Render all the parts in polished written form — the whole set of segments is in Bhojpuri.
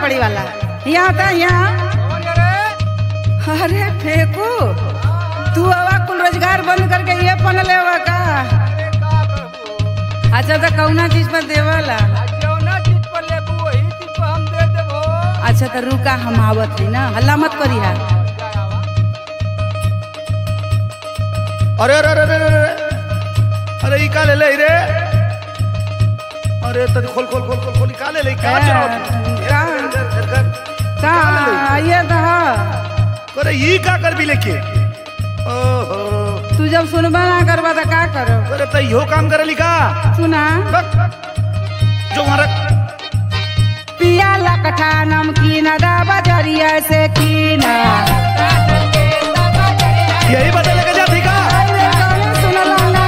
लकड़ी वाला यहाँ था यहाँ। अरे फेंकू तू हवा कुल रोजगार बंद करके ये पन ले का। अच्छा तो कौना चीज पर देवाला? अच्छा तो रुका हम आवत है ना, हल्ला मत करी है। अरे अरे अरे अरे अरे ई का ले ले रे। अरे तनी खोल खोल खोल खोल खोल का ले ले का ये तो अरे ई का कर भी लेके। ओहो तू जब सुनबा ना करबा तो का करो? अरे तो यो काम करे लिखा सुना जो हमारा पिया लकठा नमकीन दाबा जरिया से कीना यही बदल के जाती का। सुनला ना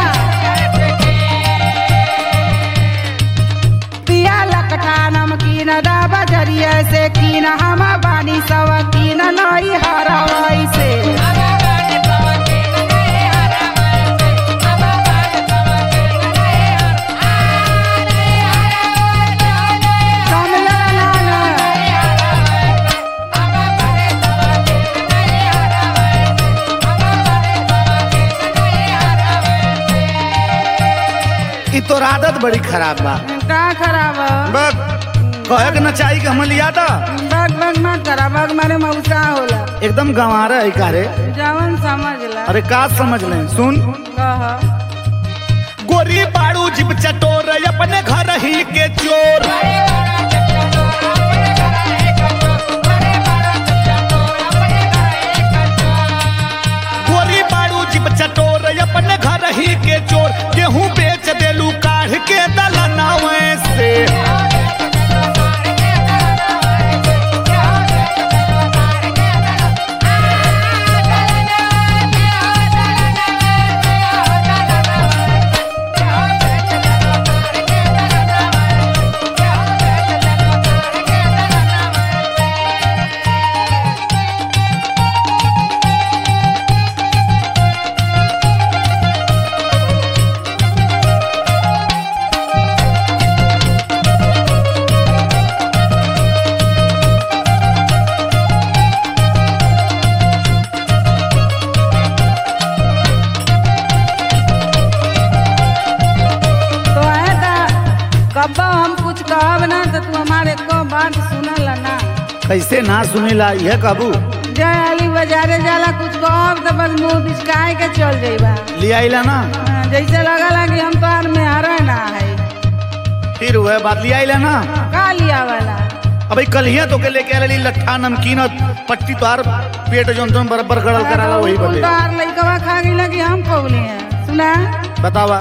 पिया लकठा नमकीन दाबा जरिया से कीना हम बानी सवा कीन नई हरवाई से। तो आदत बड़ी खराब बा। का खराब बग कहे के न चाहिए कि हम लिया था। बग बग मत करा, बग मारे मौसा होला। एकदम गंवारा है का रे। जवन समझ ला। अरे का समझ ले सुन। कह गोरी बाड़ू जिब चटोर अपने घर ही के चोर। गोरी बाड़ू जिब चटोर अपने घर ही के चोर। गेहूं बेच देलू काढ़ के दलनावे से। कैसे ना सुनीला यह काबू जाली बाजारे जाला कुछ कहब तो बस मुंह बिचकाए के चल जाइबा। लिया इला ना जैसे लगा कि हम तो आर में हरा ना है। फिर वह बात लिया इला ना का लिया वाला। अब कल ही तो के लेके आली लट्ठा नमकीन पट्टी तोहार पेट जोन तुम बराबर गड़ल कराला वही बदे। तोहार लइकवा खा गइला कि हम पौली हैं। सुना बतावा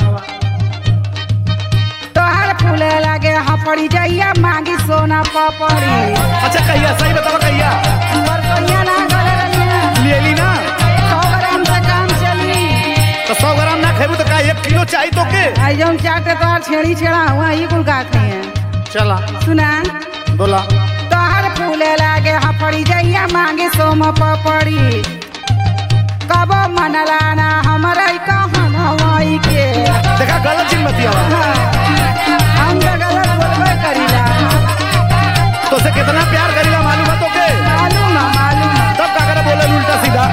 फूले लागे हपड़ी जाइया मांगी सोना पापड़ी। अच्छा कहिया सही बतावा कहिया ना ले ली ना 100 ग्राम से काम चली तो 100 ग्राम ना खेबू तो का 1 किलो चाहिए तो के आई जौन चाटे तो छेड़ी छेड़ा हुआ ही कुल खाते हैं। चला सुना बोला तोहर फूले लागे हपड़ी जाइया मांगी सोमा पापड़ी। कबो मनलाना हमारा कहनवाई के देखा गलत चीज मत हम तो गलत बोलबे करीला। तो से कितना प्यार करीला मालूम है तो के? मालूम तब का करे बोले उल्टा सीधा।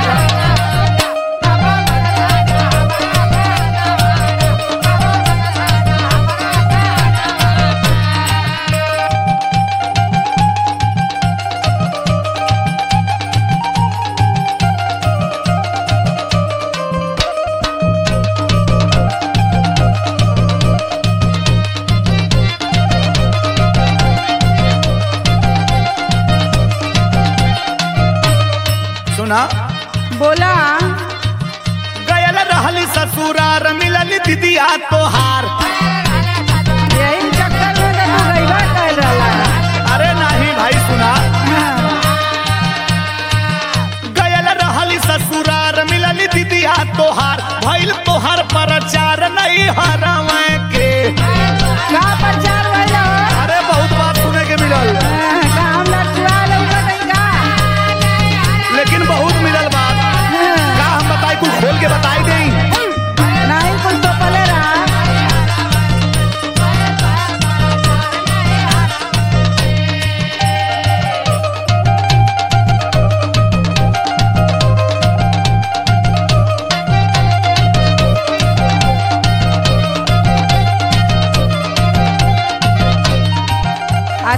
बोला गयल रहली ससुरार मिलल दीदिया तोहार। यही चक्कर में तो तू गइबा कर रहला। अरे नहीं भाई सुना गयल रहली ससुरार मिलल दीदिया तोहार। भइल तोहार प्रचार नहीं हरवे के। का प्रचार भइल? अरे बहुत बात सुने के मिलल। काम लटुआ लौका लेकिन बहुत मिलल बात। का हम बताई कुछ खोल के बताई देई नहीं कुछ तो पले रहा।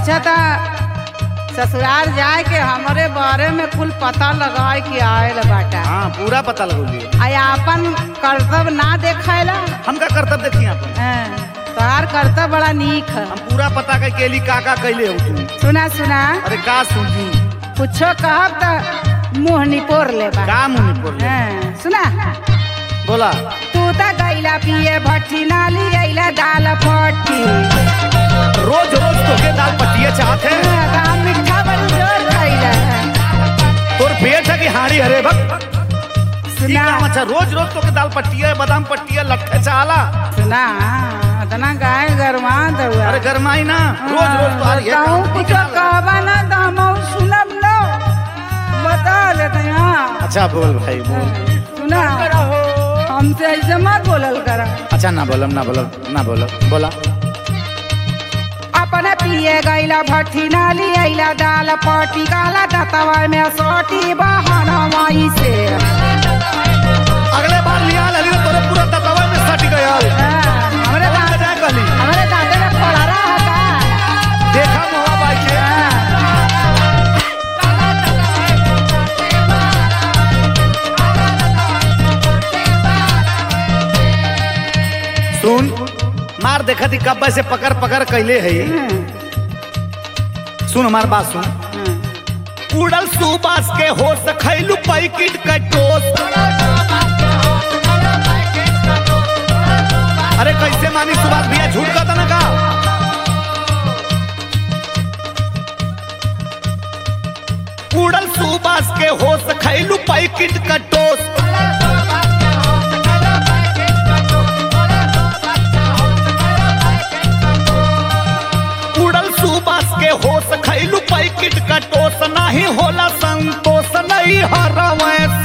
अच्छा था ससुराल जाए के हमारे बारे में कुल पता लगाए कि आयल बाटा हाँ पूरा पता लगौलिए। आया अपन कर्तव्य ना देखेला। हम का कर्तव्य देखिए अपन, तोहार कर्तव्य बड़ा नीक है। हम पूरा पता कर केली काका कैले हो तुम। सुना सुना अरे का सुनती कुछो कहब तो मुँह निपोर ले बा। का मुँह निपोर ले? सुना बोला तू तो गैला पिए भट्टी नाली अइला दाल फट्टी। रोज रोज तो के दाल पट्टिया चाहते हैं। मीठा बड़ी जोर खइला। तोर पेट है कि हाड़ी हरे भक्त सुना अच्छा रोज रोज तो के दाल पट्टिया बादाम पट्टिया लट्ठे चाला। सुना इतना गाय गरमा दउआ। अरे गरमाई ना रोज रोज तो आ रही है। कुछ कहबा ना दामो सुनब लो बता लेते हैं। अच्छा बोल भाई बोल। सुना हमसे ऐसे मत बोलल करा। अच्छा ना बोलो बोला अपने पिए गैला भट्टी नाली अइला दाल पट्टी काला दतवा में सोटी बहाना माई से। अगले बार लिया लली तोरे पूरा दतवा में सट गयल। हमरे दांते में खोलरा है। देखा मोहा बाई के सुन मार देखा थी कब से पकड़ पकड़ कैले है। सुन हमार बात सुन। उड़ल सुबास के होश खैलू पैकेट का टोस। अरे कैसे मानी सुबास भैया झूठ कहता ना का। उड़ल सुबास के होश खैलू पैकेट का टोस। के होश खैलू पैकेट का टोस नहीं होला संतोष नहीं हरवे।